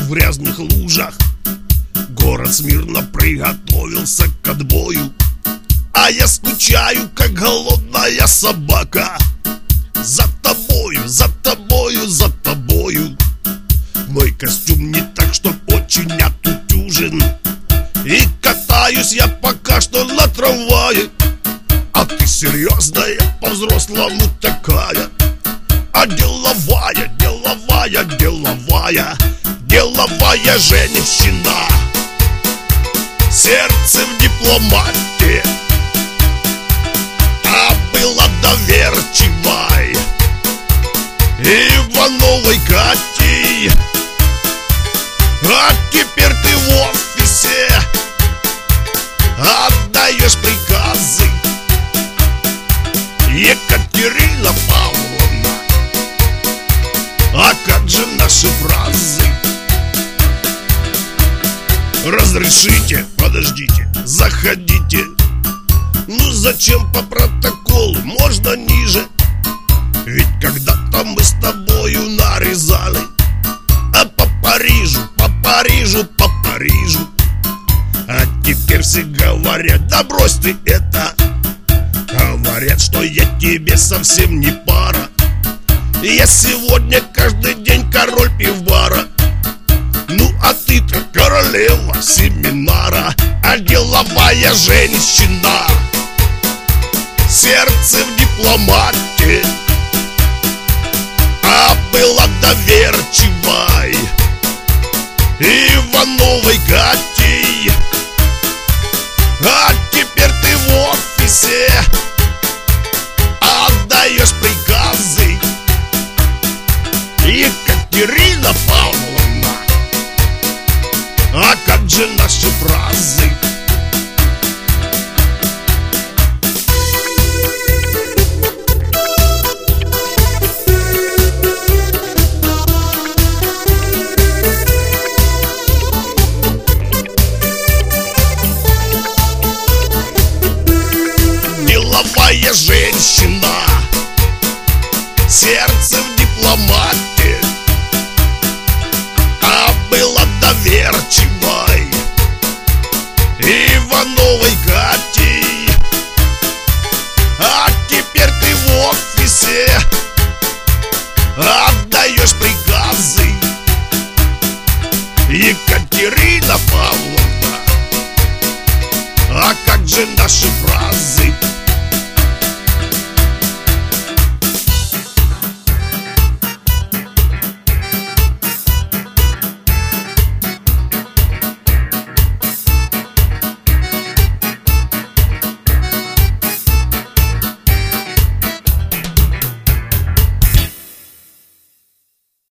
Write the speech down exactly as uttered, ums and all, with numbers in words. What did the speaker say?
в грязных лужах. Город смирно приготовился к отбою, а я скучаю, как голодная собака. За тобою, за тобою, за тобою. Мой костюм не так, что очень отутюжен, и катаюсь я пока что на трамвае. А ты серьезная, по-взрослому такая, а деловая, деловая, деловая, деловая женщина. Сердце в дипломате, а была доверчивой Ивановой Катей. А теперь ты в офисе отдаешь приказы, Екатерина Павловна. А как же наши фразы? Разрешите, подождите, заходите. Ну зачем по протоколу, можно ниже. Ведь когда-то мы с тобою нарезали, а по Парижу, по Парижу, по Парижу. А теперь все говорят: да брось ты это. Говорят, что я тебе совсем не пара. Я сегодня каждый день король пивбара. Ну а ты-то королева семинара, а деловая женщина. Сердце в дипломате, а была доверчивой Ивановой Катей. А теперь ты в офисе отдаешь приказы, Екатерина Павловна. А как же наши фразы? Деловая женщина, сердце в дипломате, а была доверчивой Ивановой Катей. А теперь ты в офисе отдаешь приказы, Екатерина Павловна. А как же наши фразы?